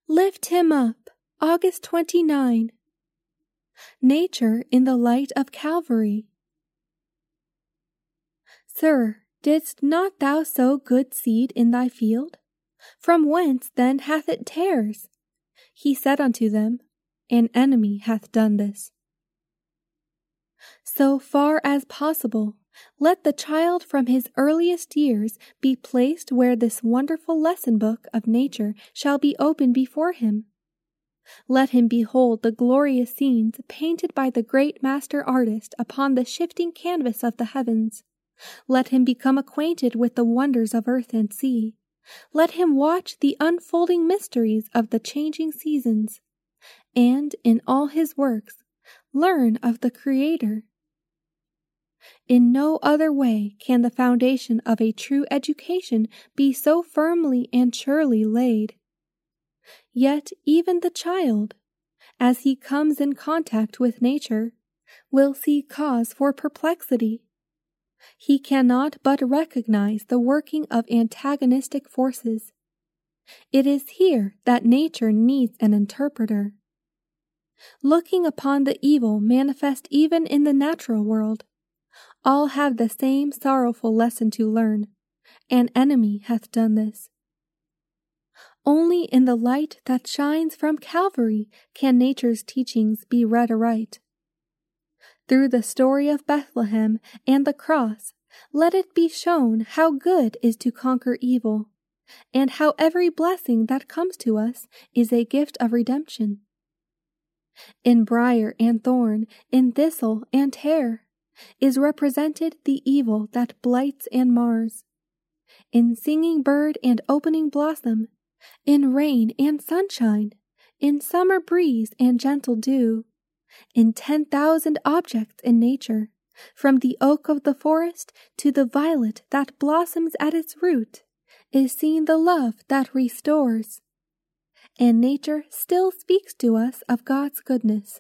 Lift him up, August 29. Nature in the light of Calvary. Sir, didst not thou sow good seed in thy field? From whence then hath it tares? He said unto them, An enemy hath done this. So far as possible, let the child from his earliest years be placed where this wonderful lesson book of nature shall be open before him. Let him behold the glorious scenes painted by the great master artist upon the shifting canvas of the heavens. Let him become acquainted with the wonders of earth and sea. Let him watch the unfolding mysteries of the changing seasons, and in all his works learn of the Creator. In no other way can the foundation of a true education be so firmly and surely laid. Yet even the child, as he comes in contact with nature, will see cause for perplexity. He cannot but recognize the working of antagonistic forces. It is here that nature needs an interpreter. Looking upon the evil manifest even in the natural world, all have the same sorrowful lesson to learn. An enemy hath done this. Only in the light that shines from Calvary can nature's teachings be read aright. Through the story of Bethlehem and the cross, let it be shown how good is to conquer evil, and how every blessing that comes to us is a gift of redemption. In briar and thorn, in thistle and tare, is represented the evil that blights and mars. In singing bird and opening blossom, in rain and sunshine, in summer breeze and gentle dew, in 10,000 objects in nature, from the oak of the forest to the violet that blossoms at its root, is seen the love that restores. And nature still speaks to us of God's goodness.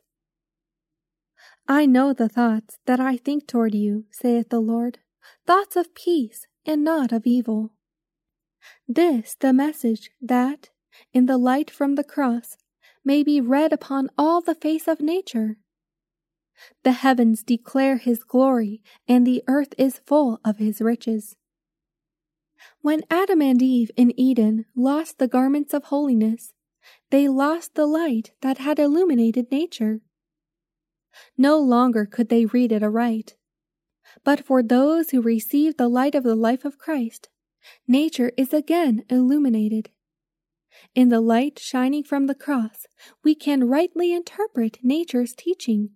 I know the thoughts that I think toward you, saith the Lord, thoughts of peace and not of evil. This the message that, in the light from the cross, may be read upon all the face of nature. The heavens declare his glory, and the earth is full of his riches. When Adam and Eve in Eden lost the garments of holiness, they lost the light that had illuminated nature. No longer could they read it aright. But for those who receive the light of the life of Christ, nature is again illuminated. In the light shining from the cross, we can rightly interpret nature's teaching.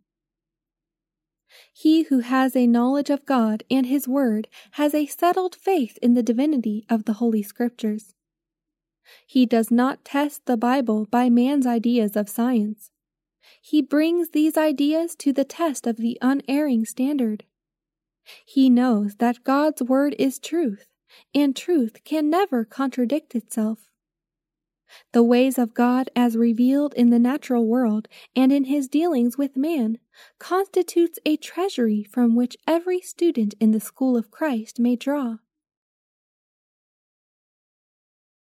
He who has a knowledge of God and His Word has a settled faith in the divinity of the Holy Scriptures. He does not test the Bible by man's ideas of science. He brings these ideas to the test of the unerring standard. He knows that God's Word is truth, and truth can never contradict itself. The ways of God as revealed in the natural world and in His dealings with man constitutes a treasury from which every student in the school of Christ may draw.